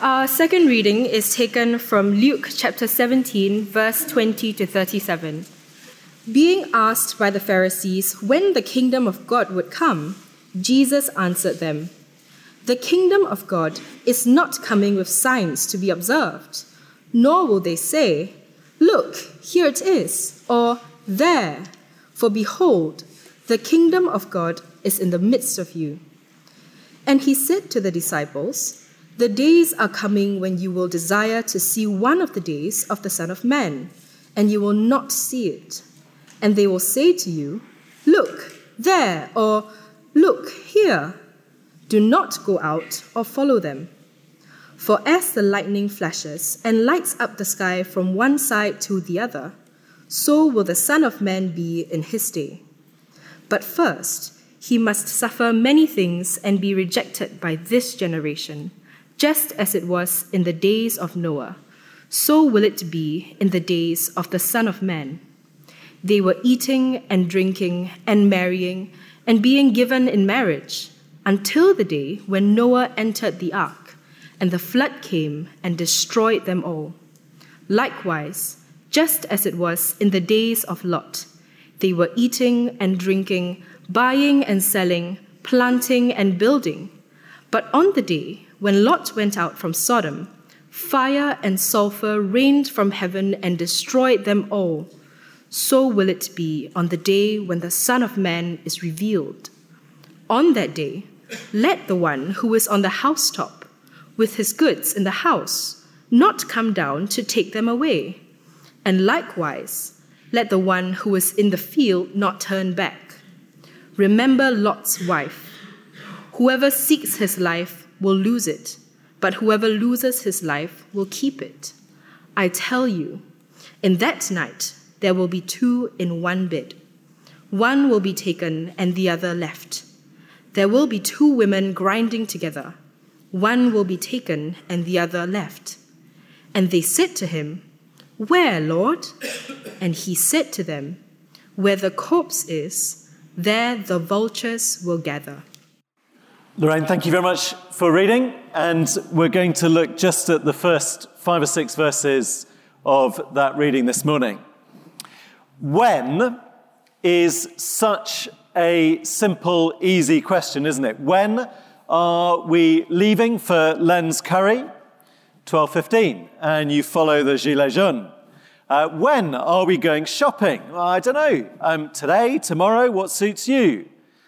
Our second reading is taken from Luke chapter 17, verse 20 to 37. Being asked by the Pharisees when the kingdom of God would come, Jesus answered them, "The kingdom of God is not coming with signs to be observed, nor will they say, 'Look, here it is,' or 'There,' for behold, the kingdom of God is in the midst of you." And he said to the disciples, "The days are coming when you will desire to see one of the days of the Son of Man, and you will not see it. And they will say to you, 'Look, there,' or 'Look, here.' Do not go out or follow them. For as the lightning flashes and lights up the sky from one side to the other, so will the Son of Man be in his day. But first, he must suffer many things and be rejected by this generation. Just as it was in the days of Noah, so will it be in the days of the Son of Man. They were eating and drinking and marrying and being given in marriage until the day when Noah entered the ark, and the flood came and destroyed them all. Likewise, just as it was in the days of Lot, they were eating and drinking, buying and selling, planting and building. But on the day when Lot went out from Sodom, fire and sulfur rained from heaven and destroyed them all. So will it be on the day when the Son of Man is revealed. On that day, let the one who is on the housetop, with his goods in the house, not come down to take them away. And likewise, let the one who is in the field not turn back. Remember Lot's wife. Whoever seeks his life will lose it, but whoever loses his life will keep it. I tell you, in that night there will be two in one bed. One will be taken and the other left. There will be two women grinding together. One will be taken and the other left." And they said to him, "Where, Lord?" And he said to them, "Where the corpse is, there the vultures will gather." Lorraine, thank you very much for reading. And we're going to look just at the first 5 or 6 verses of that reading this morning. When is such a simple, easy question, isn't it? When are we leaving for Lens Curry? 12:15, and you follow the Gilets jaunes. When are we going shopping? Well, I don't know. Today, tomorrow, what suits you?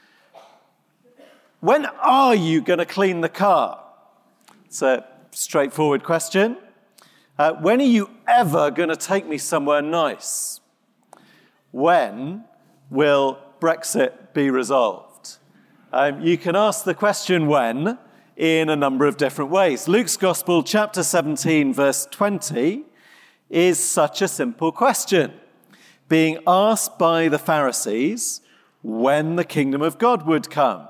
When are you going to clean the car? It's a straightforward question. When are you ever going to take me somewhere nice? When will Brexit be resolved? You can ask the question when in a number of different ways. Luke's Gospel, chapter 17, verse 20, is such a simple question, being asked by the Pharisees when the kingdom of God would come.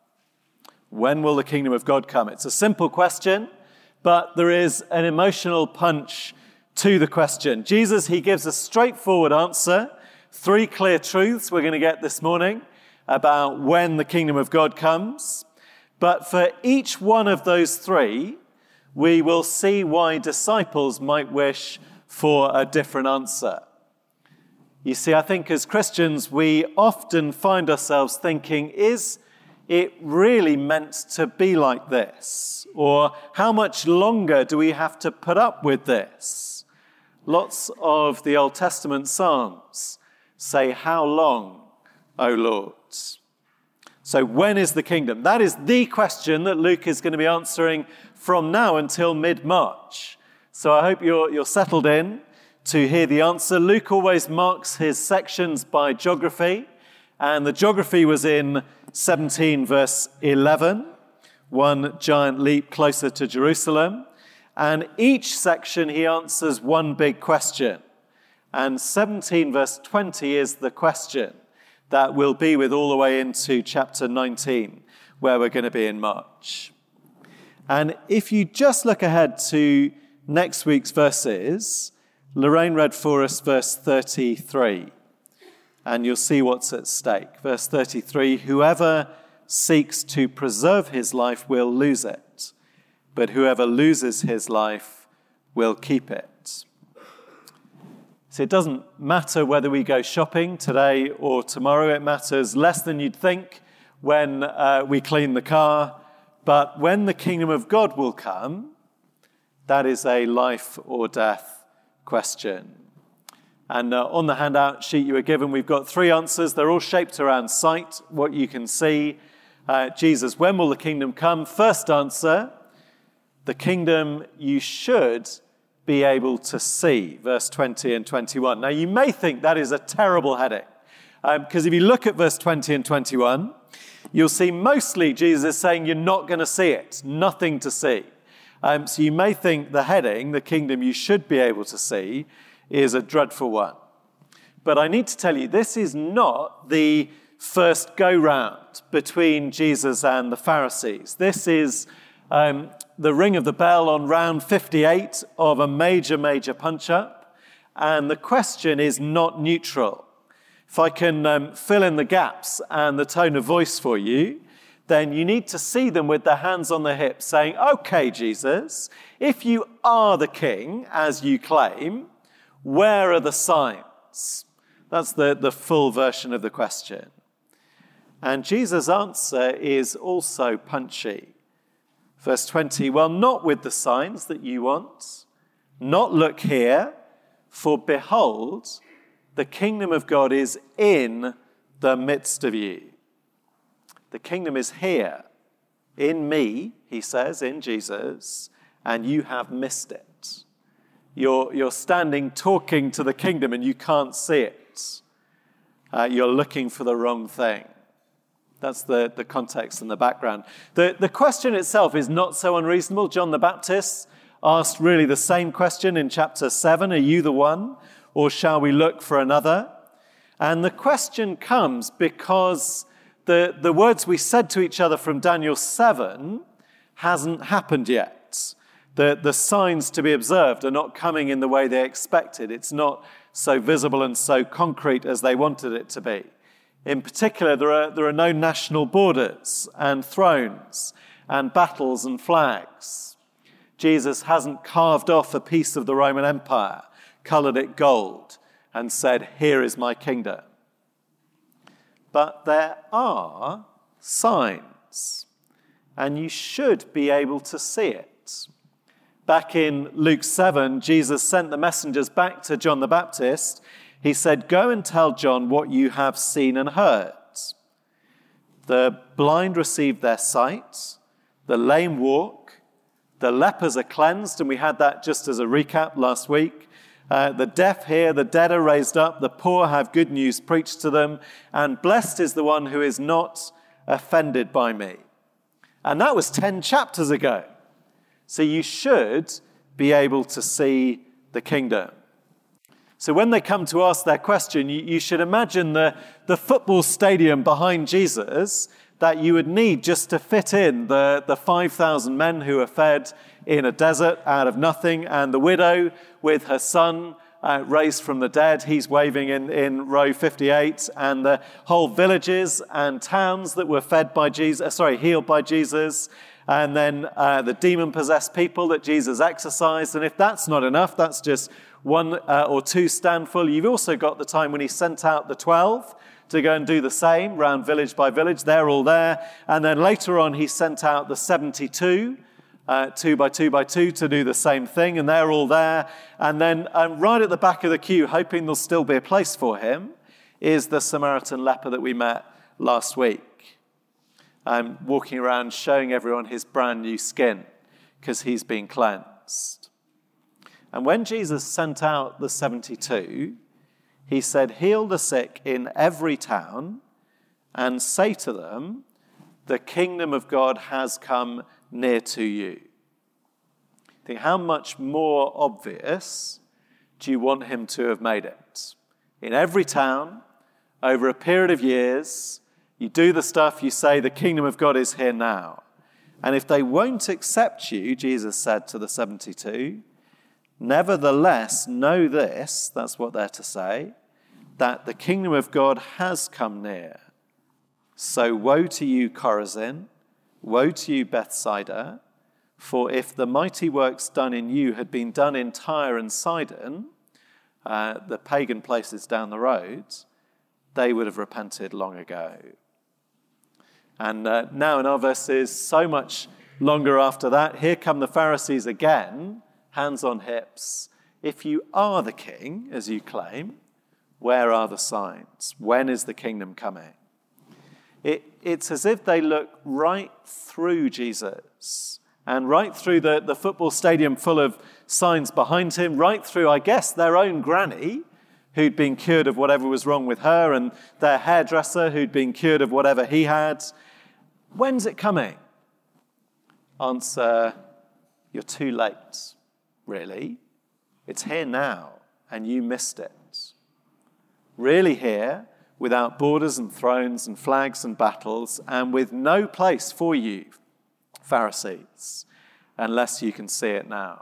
When will the kingdom of God come? It's a simple question, but there is an emotional punch to the question. Jesus, he gives a straightforward answer. 3 clear truths we're going to get this morning about when the kingdom of God comes. But for each one of those 3, we will see why disciples might wish for a different answer. You see, I think as Christians, we often find ourselves thinking, is it really meant to be like this? Or how much longer do we have to put up with this? Lots of the Old Testament Psalms say, "How long, O Lord?" So when is the kingdom? That is the question that Luke is going to be answering from now until mid-March. So I hope you're settled in to hear the answer. Luke always marks his sections by geography, and the geography was in 17 verse 11, one giant leap closer to Jerusalem. And each section he answers one big question. And 17 verse 20 is the question that we'll be with all the way into chapter 19, where we're going to be in March. And if you just look ahead to next week's verses, Lorraine read for us verse 33, and you'll see what's at stake. Verse 33, "Whoever seeks to preserve his life will lose it, but whoever loses his life will keep it. So it doesn't matter whether we go shopping today or tomorrow. It matters less than you'd think when we clean the car. But when the kingdom of God will come, that is a life or death question. And on the handout sheet you were given, we've got 3 answers. They're all shaped around sight, what you can see. Jesus, when will the kingdom come? First answer, the kingdom you should be able to see, verse 20 and 21. Now, you may think that is a terrible heading, because if you look at verse 20 and 21, you'll see mostly Jesus saying you're not going to see it, nothing to see. So you may think the heading, the kingdom you should be able to see, is a dreadful one. But I need to tell you, this is not the first go-round between Jesus and the Pharisees. This is the ring of the bell on round 58 of a major punch-up. And the question is not neutral. If I can fill in the gaps and the tone of voice for you, then you need to see them with their hands on their hips saying, okay, Jesus, if you are the king, as you claim, where are the signs? That's the full version of the question. And Jesus' answer is also punchy. Verse 20, well, not with the signs that you want, not look here, for behold, the kingdom of God is in the midst of you. The kingdom is here, in me, he says, in Jesus, and you have missed it. You're standing talking to the kingdom and you can't see it. You're looking for the wrong thing. That's the context and the background. The question itself is not so unreasonable. John the Baptist asked really the same question in chapter 7. Are you the one, or shall we look for another? And the question comes because the words we said to each other from Daniel 7 hasn't happened yet. The signs to be observed are not coming in the way they expected. It's not so visible and so concrete as they wanted it to be. In particular, there are no national borders and thrones and battles and flags. Jesus hasn't carved off a piece of the Roman Empire, colored it gold, and said, here is my kingdom. But there are signs, and you should be able to see it. Back in Luke 7, Jesus sent the messengers back to John the Baptist. He said, go and tell John what you have seen and heard. The blind receive their sight, the lame walk, the lepers are cleansed, and we had that just as a recap last week. The deaf hear, the dead are raised up, the poor have good news preached to them, and blessed is the one who is not offended by me. And that was 10 chapters ago. So you should be able to see the kingdom. So when they come to ask their question, you should imagine the football stadium behind Jesus that you would need just to fit in the 5,000 men who are fed in a desert out of nothing, and the widow with her son raised from the dead. He's waving in row 58, and the whole villages and towns that were healed by Jesus. And then the demon-possessed people that Jesus exorcised. And if that's not enough, that's just 1 or 2 standful. You've also got the time when he sent out the 12 to go and do the same, round village by village. They're all there. And then later on, he sent out the 72, 2 by 2 by 2, to do the same thing. And they're all there. And then right at the back of the queue, hoping there'll still be a place for him, is the Samaritan leper that we met last week. Walking around showing everyone his brand new skin because he's been cleansed. And when Jesus sent out the 72, he said, heal the sick in every town and say to them, the kingdom of God has come near to you. Think, how much more obvious do you want him to have made it? In every town, over a period of years, you do the stuff, you say, the kingdom of God is here now. And if they won't accept you, Jesus said to the 72, nevertheless, know this, that's what they're to say, that the kingdom of God has come near. So woe to you, Chorazin, woe to you, Bethsaida, For if the mighty works done in you had been done in Tyre and Sidon, the pagan places down the road, they would have repented long ago. And now in our verses, so much longer after that, here come the Pharisees again, hands on hips. If you are the king, as you claim, where are the signs? When is the kingdom coming? It's as if they look right through Jesus and right through the football stadium full of signs behind him, right through, I guess, their own granny, who'd been cured of whatever was wrong with her, and their hairdresser, who'd been cured of whatever he had. When's it coming? Answer, you're too late, really. It's here now, and you missed it. Really here, without borders and thrones and flags and battles, and with no place for you, Pharisees, unless you can see it now.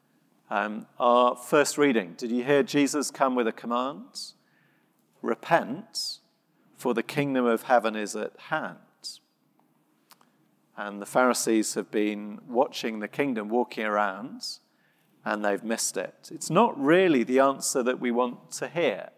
Our first reading, did you hear Jesus come with a command? Repent, for the kingdom of heaven is at hand. And the Pharisees have been watching the kingdom walking around, and they've missed it. It's not really the answer that we want to hear.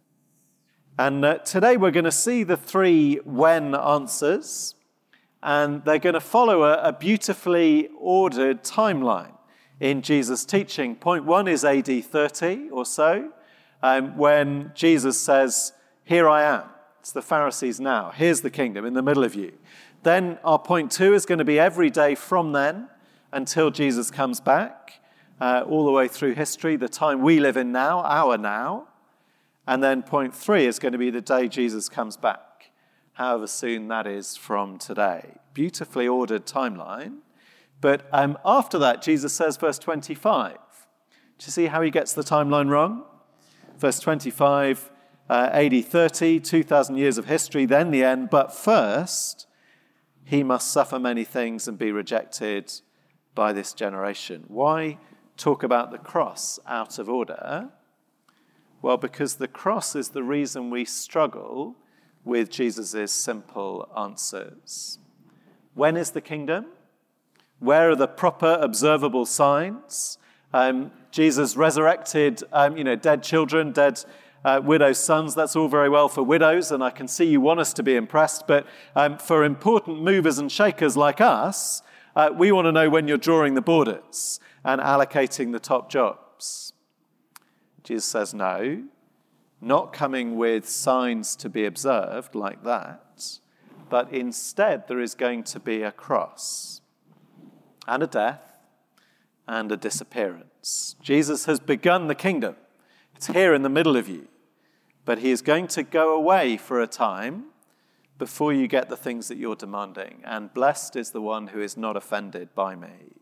And today we're going to see the three when answers, and they're going to follow a beautifully ordered timeline in Jesus' teaching. Point 1 is AD 30 or so, when Jesus says, here I am. It's the Pharisees now. Here's the kingdom in the middle of you. Then our point 2 is going to be every day from then until Jesus comes back, all the way through history, the time we live in now, our now. And then point 3 is going to be the day Jesus comes back, however soon that is from today. Beautifully ordered timeline. But after that, Jesus says, verse 25. Do you see how he gets the timeline wrong? Verse 25, AD 30, 2,000 years of history, then the end. But first, he must suffer many things and be rejected by this generation. Why talk about the cross out of order? Well, because the cross is the reason we struggle with Jesus' simple answers. When is the kingdom? Where are the proper observable signs? Jesus resurrected, dead children, dead widows' sons. That's all very well for widows, and I can see you want us to be impressed. But for important movers and shakers like us, we want to know when you're drawing the borders and allocating the top jobs. Jesus says, no, not coming with signs to be observed like that, but instead there is going to be a cross and a death and a disappearance. Jesus has begun the kingdom. It's here in the middle of you, but he is going to go away for a time before you get the things that you're demanding. And blessed is the one who is not offended by me.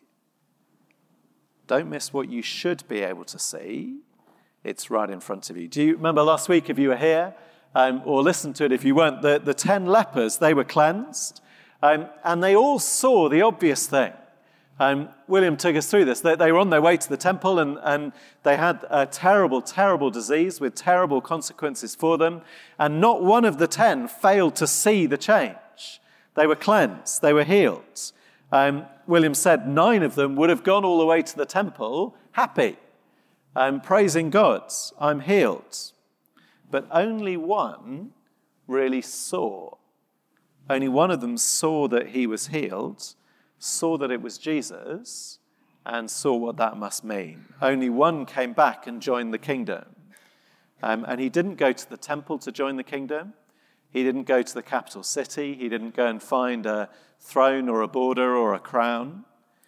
Don't miss what you should be able to see. It's right in front of you. Do you remember last week, if you were here, or listened to it if you weren't, the 10 lepers, they were cleansed, and they all saw the obvious thing. William took us through this. They were on their way to the temple, and they had a terrible, terrible disease with terrible consequences for them, and not one of the 10 failed to see the change. They were cleansed. They were healed. William said 9 of them would have gone all the way to the temple happy. Praising God, I'm healed. But only one really saw. Only one of them saw that he was healed, saw that it was Jesus, and saw what that must mean. Only one came back and joined the kingdom. And he didn't go to the temple to join the kingdom. He didn't go to the capital city. He didn't go and find a throne or a border or a crown.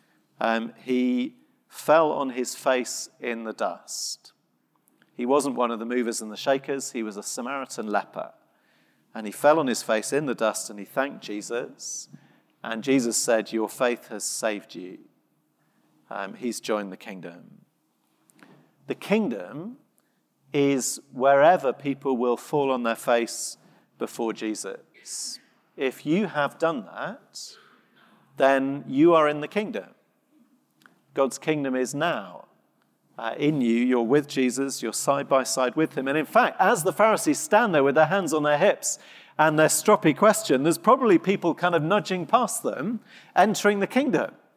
He fell on his face in the dust. He wasn't one of the movers and the shakers. He was a Samaritan leper. And he fell on his face in the dust and he thanked Jesus. And Jesus said, your faith has saved you. He's joined the kingdom. The kingdom is wherever people will fall on their face before Jesus. If you have done that, then you are in the kingdom. God's kingdom is now in you. You're with Jesus. You're side by side with him. And in fact, as the Pharisees stand there with their hands on their hips and their stroppy question, there's probably people kind of nudging past them, entering the kingdom.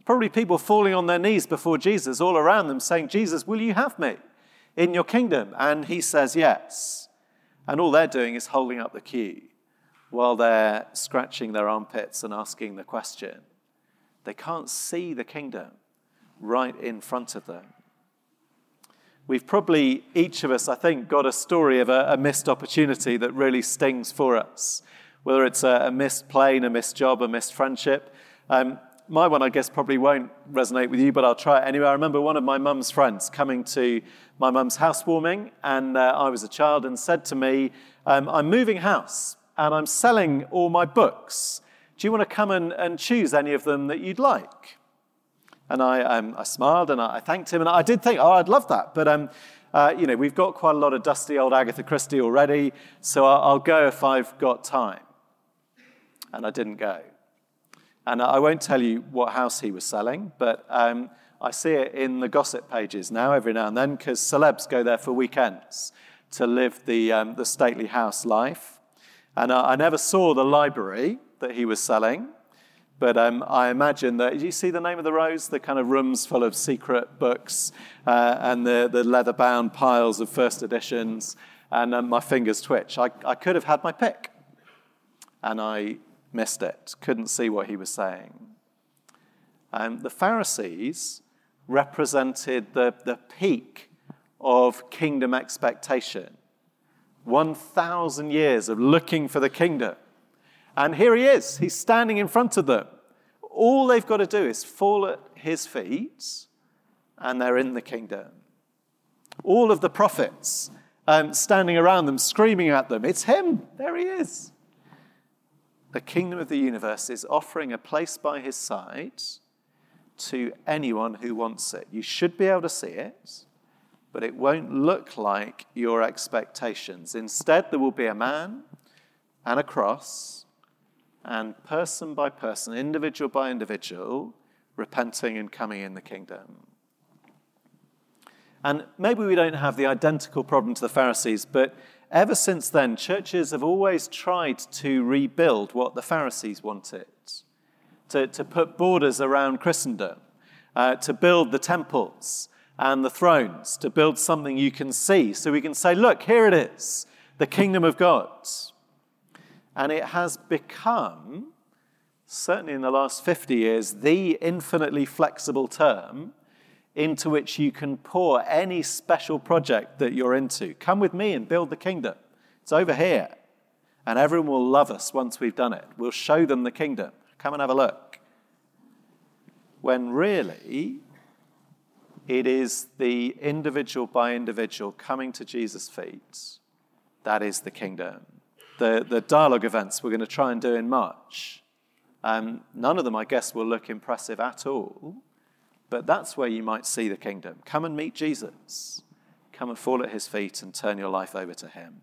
Probably people falling on their knees before Jesus all around them saying, Jesus, will you have me in your kingdom? And he says yes. And all they're doing is holding up the cue while they're scratching their armpits and asking the question. They can't see the kingdom right in front of them. We've probably, each of us, I think, got a story of a missed opportunity that really stings for us, whether it's a missed plane, a missed job, a missed friendship. My one, I guess, probably won't resonate with you, but I'll try it anyway. I remember one of my mum's friends coming to my mum's housewarming, and I was a child, and said to me, I'm moving house, and I'm selling all my books. Do you want to come and choose any of them that you'd like? And I smiled and I thanked him, and I did think, I'd love that. But, we've got quite a lot of dusty old Agatha Christie already, so I'll go if I've got time. And I didn't go. And I won't tell you what house he was selling, but I see it in the gossip pages now, every now and then, because celebs go there for weekends to live the stately house life. And I never saw the library that he was selling. But I imagine that, you see the name of the rose? The kind of rooms full of secret books and the leather-bound piles of first editions, and my fingers twitch. I could have had my pick, and I missed it, couldn't see what he was saying. The Pharisees represented the peak of kingdom expectation. 1,000 years of looking for the kingdom. And here he is. He's standing in front of them. All they've got to do is fall at his feet, and they're in the kingdom. All of the prophets standing around them, screaming at them, it's him. There he is. The kingdom of the universe is offering a place by his side to anyone who wants it. You should be able to see it, but it won't look like your expectations. Instead, there will be a man and a cross, and person by person, individual by individual, repenting and coming in the kingdom. And maybe we don't have the identical problem to the Pharisees, but ever since then, churches have always tried to rebuild what the Pharisees wanted, to put borders around Christendom, to build the temples and the thrones, to build something you can see, so we can say, look, here it is, the kingdom of God. And it has become, certainly in the last 50 years, the infinitely flexible term into which you can pour any special project that you're into. Come with me and build the kingdom. It's over here. And everyone will love us once we've done it. We'll show them the kingdom. Come and have a look. When really, it is the individual by individual coming to Jesus' feet. That is the kingdom. The dialogue events we're going to try and do in March, none of them, I guess, will look impressive at all, but that's where you might see the kingdom. Come and meet Jesus. Come and fall at his feet and turn your life over to him.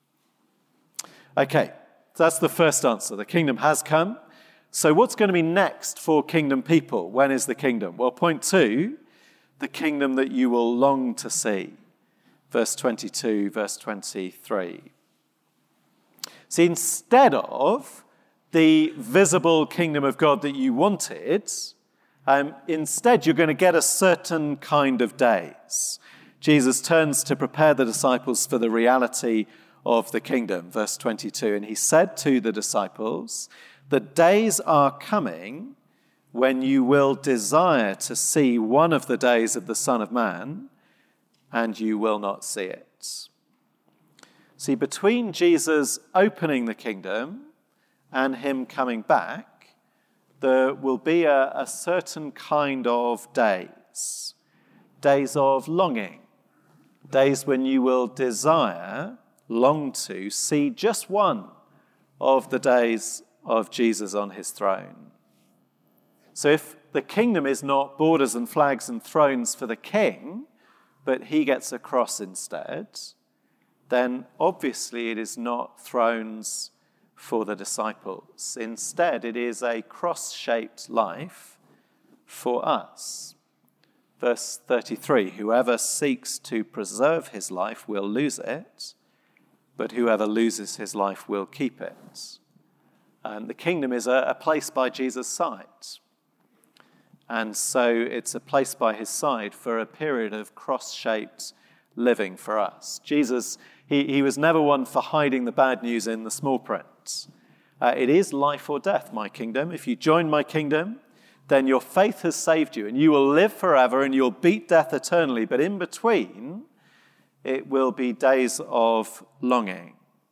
Okay, so that's the first answer. The kingdom has come. So what's going to be next for kingdom people? When is the kingdom? Well, point 2, the kingdom that you will long to see. Verse 22, verse 23. See, instead of the visible kingdom of God that you wanted, instead you're going to get a certain kind of days. Jesus turns to prepare the disciples for the reality of the kingdom, verse 22. And he said to the disciples, the days are coming when you will desire to see one of the days of the Son of Man, and you will not see it. See, between Jesus opening the kingdom and him coming back, there will be a certain kind of days of longing, days when you will long to see just one of the days of Jesus on his throne. So if the kingdom is not borders and flags and thrones for the king, but he gets a cross instead, then obviously it is not thrones for the disciples. Instead, it is a cross-shaped life for us. Verse 33, whoever seeks to preserve his life will lose it, but whoever loses his life will keep it. The kingdom is a place by Jesus' side. And so it's a place by his side for a period of cross-shaped living for us. Jesus, he was never one for hiding the bad news in the small print. It is life or death, my kingdom. If you join my kingdom, then your faith has saved you, and you will live forever, and you'll beat death eternally. But in between, it will be days of longing.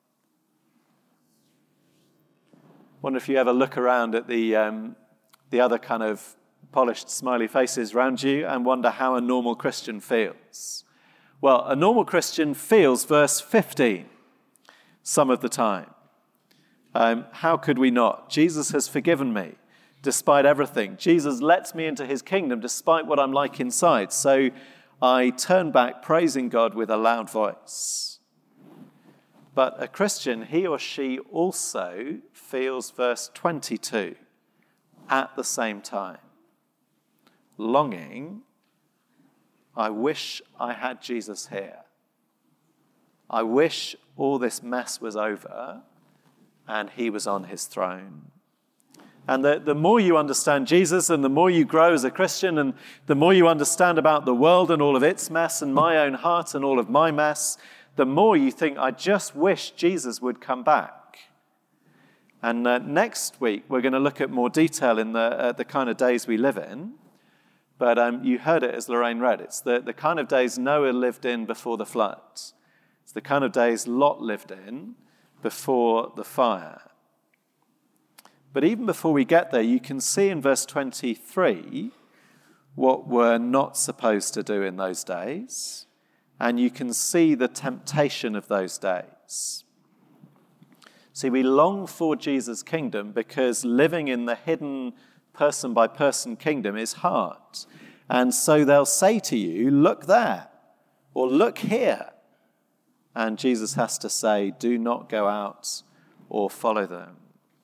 Wonder if you ever look around at the other kind of polished smiley faces around you and wonder how a normal Christian feels. Well, a normal Christian feels verse 15 some of the time. How could we not? Jesus has forgiven me despite everything. Jesus lets me into his kingdom despite what I'm like inside. So I turn back praising God with a loud voice. But a Christian, he or she also feels verse 22 at the same time. Longing, I wish I had Jesus here. I wish all this mess was over and he was on his throne. And the more you understand Jesus and the more you grow as a Christian and the more you understand about the world and all of its mess and my own heart and all of my mess, the more you think, I just wish Jesus would come back. And next week, we're going to look at more detail in the kind of days we live in. But you heard it as Lorraine read. It's the kind of days Noah lived in before the flood. It's the kind of days Lot lived in before the fire. But even before we get there, you can see in verse 23 what we're not supposed to do in those days. And you can see the temptation of those days. See, we long for Jesus' kingdom because living in the hidden person-by-person kingdom is hard. And so they'll say to you, look there, or look here. And Jesus has to say, do not go out or follow them.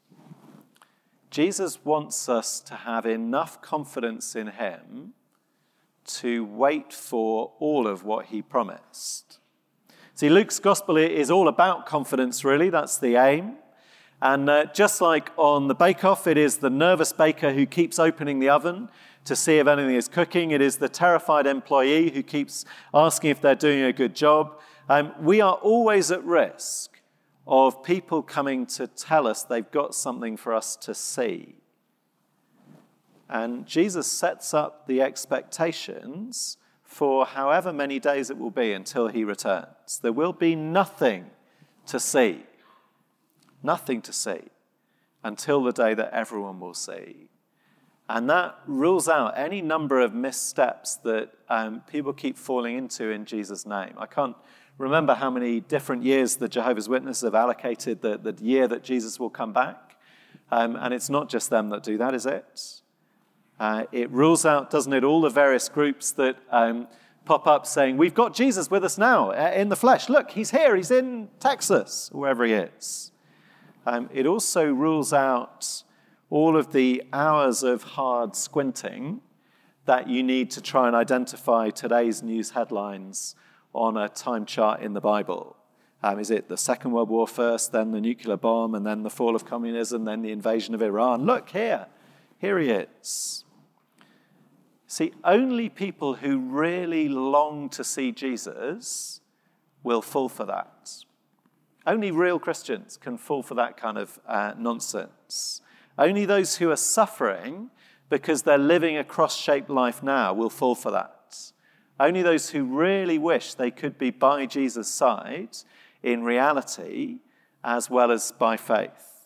Jesus wants us to have enough confidence in him to wait for all of what he promised. See, Luke's gospel is all about confidence, really. That's the aim. And just like on the bake-off, it is the nervous baker who keeps opening the oven to see if anything is cooking. It is the terrified employee who keeps asking if they're doing a good job. We are always at risk of people coming to tell us they've got something for us to see. And Jesus sets up the expectations for however many days it will be until he returns. There will be nothing to see. Nothing to see until the day that everyone will see. And that rules out any number of missteps that people keep falling into in Jesus' name. I can't remember how many different years the Jehovah's Witnesses have allocated the year that Jesus will come back. And it's not just them that do that, is it? It rules out, doesn't it, all the various groups that pop up saying, we've got Jesus with us now in the flesh. Look, he's here, he's in Texas, wherever he is. It also rules out all of the hours of hard squinting that you need to try and identify today's news headlines on a time chart in the Bible. Is it the Second World War first, then the nuclear bomb, and then the fall of communism, then the invasion of Iran? Look here he is. See, only people who really long to see Jesus will fall for that. Only real Christians can fall for that kind of nonsense. Only those who are suffering because they're living a cross-shaped life now will fall for that. Only those who really wish they could be by Jesus' side in reality as well as by faith.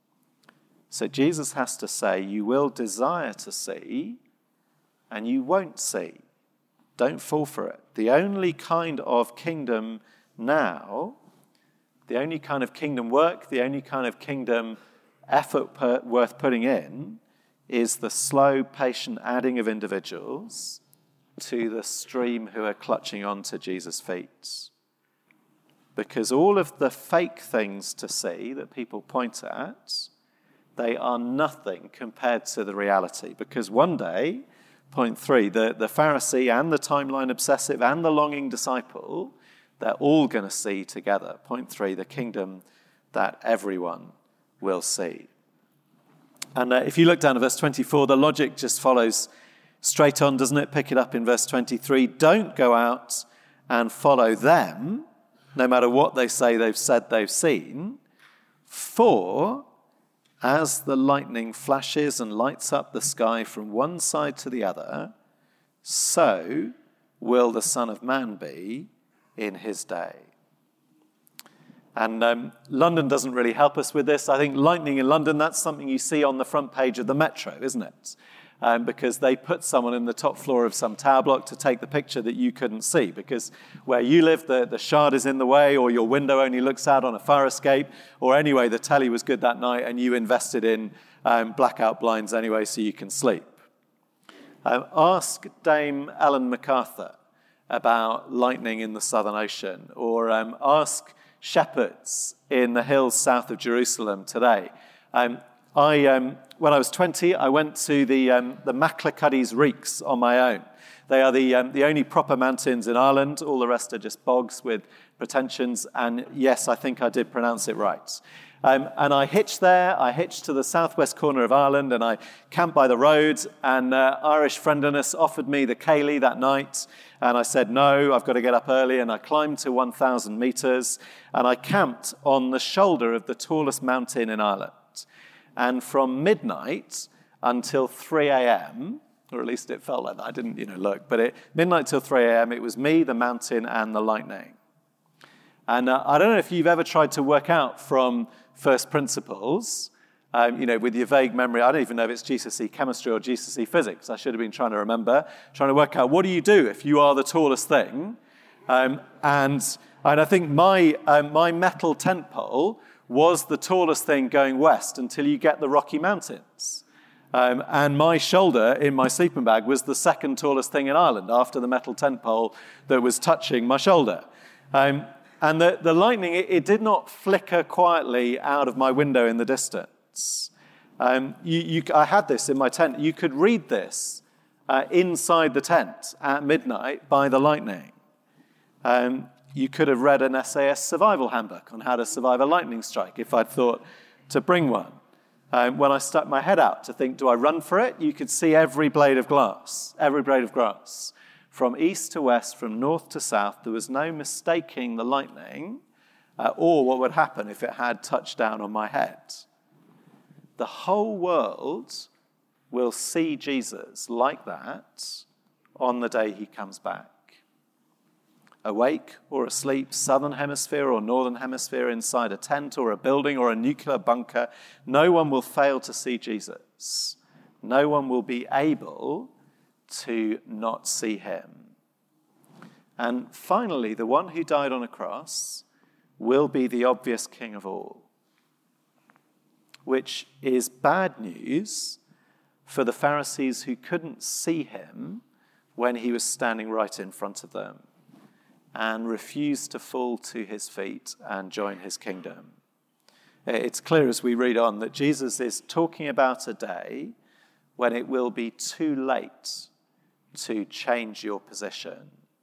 So Jesus has to say, you will desire to see and you won't see. Don't fall for it. The only kind of kingdom now, the only kind of kingdom work, the only kind of kingdom effort worth putting in is the slow, patient adding of individuals to the stream who are clutching on to Jesus' feet. Because all of the fake things to see that people point at, they are nothing compared to the reality. Because one day, point 3, the Pharisee and the timeline obsessive and the longing disciple, they're all going to see together. Point 3, the kingdom that everyone will see. And if you look down at verse 24, the logic just follows Straight on, doesn't it? Pick it up in verse 23. Don't go out and follow them, no matter what they say they've said they've seen. For as the lightning flashes and lights up the sky from one side to the other, so will the Son of Man be in his day. And London doesn't really help us with this. I think lightning in London, that's something you see on the front page of the Metro, isn't it? Because they put someone in the top floor of some tower block to take the picture that you couldn't see. Because where you live, the shard is in the way, or your window only looks out on a fire escape, or anyway, the telly was good that night and you invested in blackout blinds anyway so you can sleep. Ask Dame Ellen MacArthur about lightning in the Southern Ocean, or ask shepherds in the hills south of Jerusalem today. When I was 20, I went to the Maclacuddies Reeks on my own. They are the only proper mountains in Ireland. All the rest are just bogs with pretensions. And yes, I think I did pronounce it right. And I hitched there. I hitched to the southwest corner of Ireland, and I camped by the road. And Irish friendliness offered me the Cayley that night. And I said, no, I've got to get up early. And I climbed to 1,000 meters. And I camped on the shoulder of the tallest mountain in Ireland. And from midnight until 3 a.m., or at least it felt like that, I didn't look, but midnight till 3 a.m., it was me, the mountain, and the lightning. And I don't know if you've ever tried to work out from first principles, with your vague memory. I don't even know if it's GCSE chemistry or GCSE physics. I should have been trying to work out what do you do if you are the tallest thing. And I think my metal tent pole was the tallest thing going west until you get the Rocky Mountains. And my shoulder in my sleeping bag was the second tallest thing in Ireland after the metal tent pole that was touching my shoulder. And the lightning, it did not flicker quietly out of my window in the distance. I had this in my tent. You could read this inside the tent at midnight by the lightning. You could have read an SAS survival handbook on how to survive a lightning strike if I'd thought to bring one. When I stuck my head out to think, do I run for it? You could see every blade of grass. From east to west, from north to south, there was no mistaking the lightning or what would happen if it had touched down on my head. The whole world will see Jesus like that on the day he comes back. Awake or asleep, southern hemisphere or northern hemisphere, inside a tent or a building or a nuclear bunker, no one will fail to see Jesus. No one will be able to not see him. And finally, the one who died on a cross will be the obvious king of all, which is bad news for the Pharisees who couldn't see him when he was standing right in front of them and refused to fall to his feet and join his kingdom. It's clear as we read on that Jesus is talking about a day when it will be too late to change your position.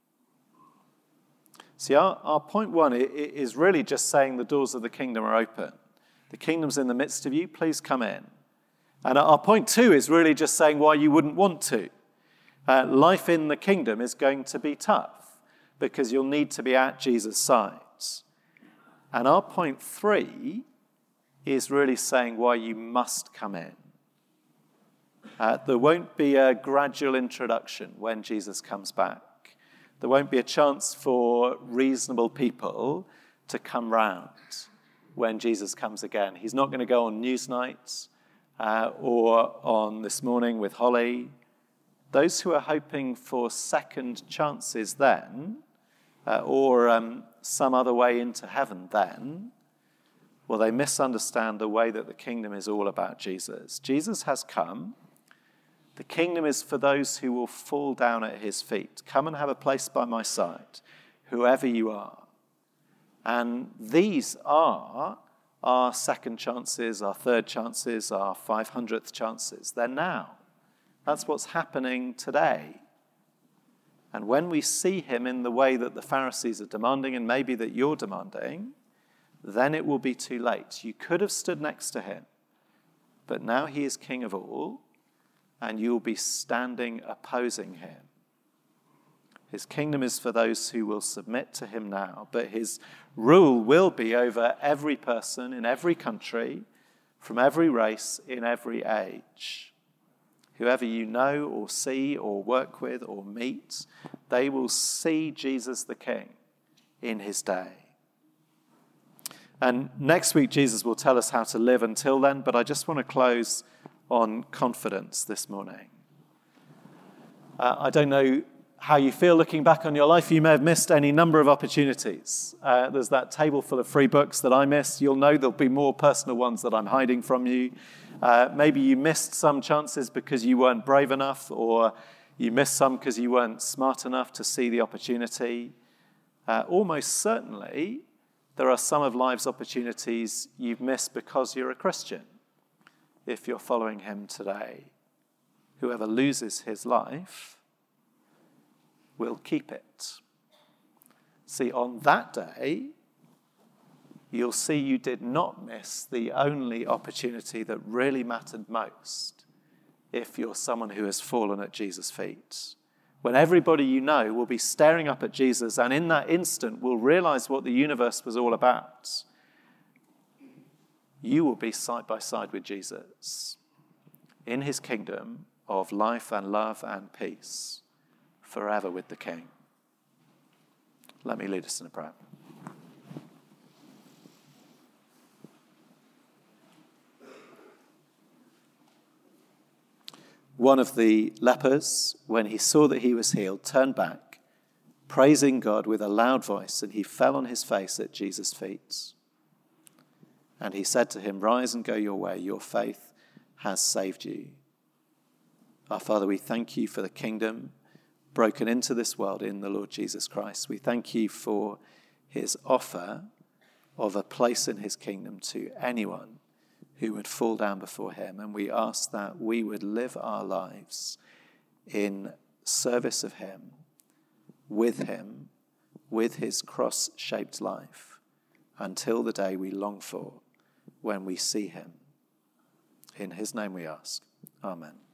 See, our point one is really just saying the doors of the kingdom are open. The kingdom's in the midst of you, please come in. And our point two is really just saying why you wouldn't want to. Life in the kingdom is going to be tough, because you'll need to be at Jesus' side. And our point three is really saying why you must come in. There won't be a gradual introduction when Jesus comes back. There won't be a chance for reasonable people to come round when Jesus comes again. He's not going to go on Newsnight or on This Morning with Holly. Those who are hoping for second chances then, or some other way into heaven then, well, they misunderstand the way that the kingdom is all about Jesus. Jesus has come. The kingdom is for those who will fall down at his feet. Come and have a place by my side, whoever you are. And these are our second chances, our third chances, our 500th chances. They're now. That's what's happening today. And when we see him in the way that the Pharisees are demanding, and maybe that you're demanding, then it will be too late. You could have stood next to him, but now he is king of all. and you'll be standing opposing him. His kingdom is for those who will submit to him now, but his rule will be over every person in every country, from every race, in every age. Whoever you know or see or work with or meet, they will see Jesus the King in his day. And next week, Jesus will tell us how to live until then, but I just want to close on confidence this morning. I don't know how you feel looking back on your life. You may have missed any number of opportunities. There's that table full of free books that I missed. You'll know there'll be more personal ones that I'm hiding from you. Maybe you missed some chances because you weren't brave enough, or you missed some because you weren't smart enough to see the opportunity. Almost certainly, there are some of life's opportunities you've missed because you're a Christian. If you're following him today, whoever loses his life will keep it. See, on that day, you'll see you did not miss the only opportunity that really mattered most if you're someone who has fallen at Jesus' feet. When everybody you know will be staring up at Jesus, and in that instant will realize what the universe was all about, you will be side by side with Jesus in his kingdom of life and love and peace, forever with the King. Let me lead us in a prayer. One of the lepers, when he saw that he was healed, turned back, praising God with a loud voice, and he fell on his face at Jesus' feet. And he said to him, "Rise and go your way, your faith has saved you." Our Father, we thank you for the kingdom broken into this world in the Lord Jesus Christ. We thank you for his offer of a place in his kingdom to anyone who would fall down before him. And we ask that we would live our lives in service of him, with his cross-shaped life, until the day we long for when we see him. In his name we ask. Amen.